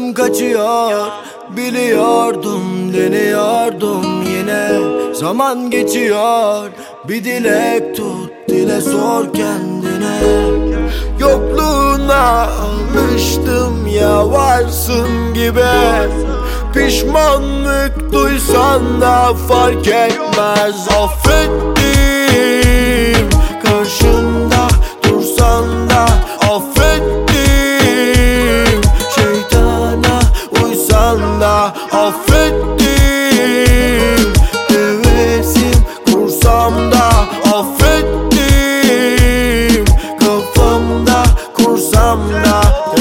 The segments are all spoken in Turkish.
Tadım kaçıyor, biliyordum, deniyordum yine. Zaman geçiyor, bir dilek tut, dile sor kendine. Yokluğuna alıştım ya, varsın gibi. Pişmanlık duysan da fark etmez. Affettim, karşında dursan da affettim. Şeytana uysan da affettim. Hevesim kursam da affettim. Kafamda kursam da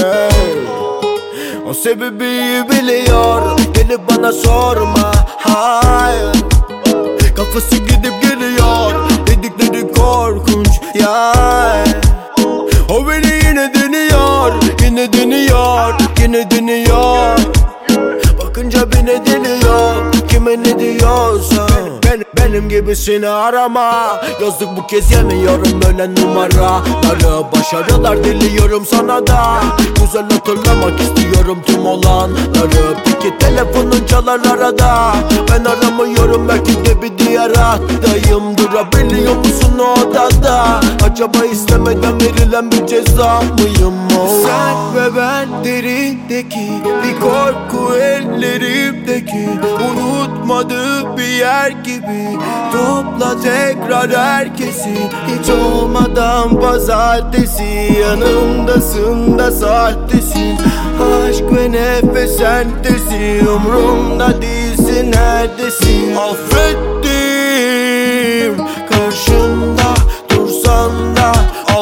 o sebebi biliyor, gelip bana sorma. Hayır, kafası gidip geliyor, dedikleri korkunç ya. O beni yine deniyor, yine deniyor, yine deniyor. Bakınca beni deniyor, kime ne diyorsa. Benim gibisini arama. Yazdık bu kez yemiyorum böyle numaraları. Başarılar diliyorum sana da. Güzel hatırlamak istiyorum tüm olanları. Peki telefonun çalar arada. Ben aramıyorum, belki de bir diğer hattayım. Durabiliyor musun o odada? Acaba istemeden verilen bir ceza mıyım? Sen ve ben derindeki bir korku, ellerimdeki unutmadığı bir yer gibi. Topla tekrar herkesi, hiç olmadan pazartesi. Yanımdasın da sahtesin, aşk ve nefes sentesin. Umrumda değilsin, neredesin? Affettim, karşımda dursan da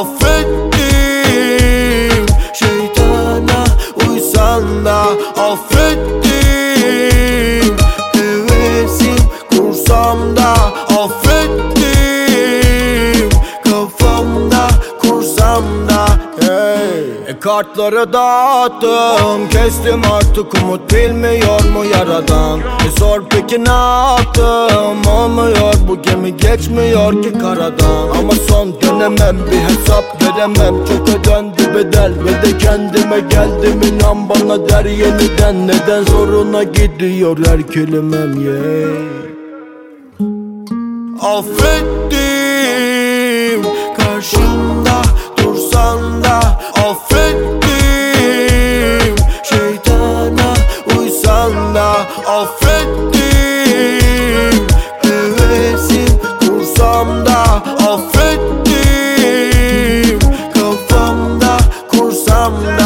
affettim. Şeytana uysan da affettim. Hevesim kursam da affettim. Kafamda kursam da kartları dağıttım, kestim artık, umut bilmiyor mu yaradan? Sor peki ne yaptım? Olmuyor, bu gemi geçmiyor ki karadan. Ama son dönemem, bir hesap veremem. Çok ödendi bedel ve de kendime geldim. İnan bana der yeniden, neden zoruna gidiyor her kelimem Affettim, karşımda dursan da affettim. Şeytana uysan da affettim. Hevesim kursam da affettim. Kafamda kursam da